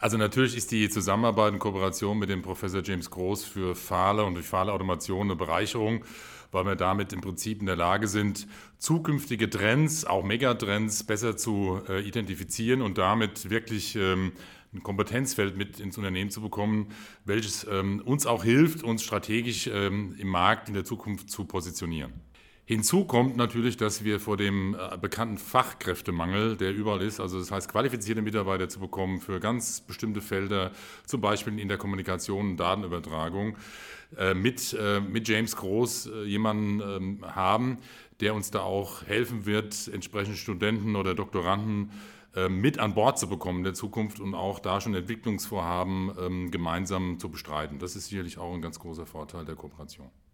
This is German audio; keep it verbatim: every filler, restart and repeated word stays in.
Also natürlich ist die Zusammenarbeit und Kooperation mit dem Professor James Groß für Pfahle und durch Pfahle-Automation eine Bereicherung, weil wir damit im Prinzip in der Lage sind, zukünftige Trends, auch Megatrends, besser zu äh, identifizieren und damit wirklich ähm, ein Kompetenzfeld mit ins Unternehmen zu bekommen, welches ähm, uns auch hilft, uns strategisch ähm, im Markt in der Zukunft zu positionieren. Hinzu kommt natürlich, dass wir vor dem äh, bekannten Fachkräftemangel, der überall ist, also das heißt qualifizierte Mitarbeiter zu bekommen für ganz bestimmte Felder, zum Beispiel in der Kommunikation und Datenübertragung, äh, mit, äh, mit James Groß äh, jemanden ähm, haben, der uns da auch helfen wird, entsprechend Studenten oder Doktoranden äh, mit an Bord zu bekommen in der Zukunft und auch da schon Entwicklungsvorhaben ähm, gemeinsam zu bestreiten. Das ist sicherlich auch ein ganz großer Vorteil der Kooperation.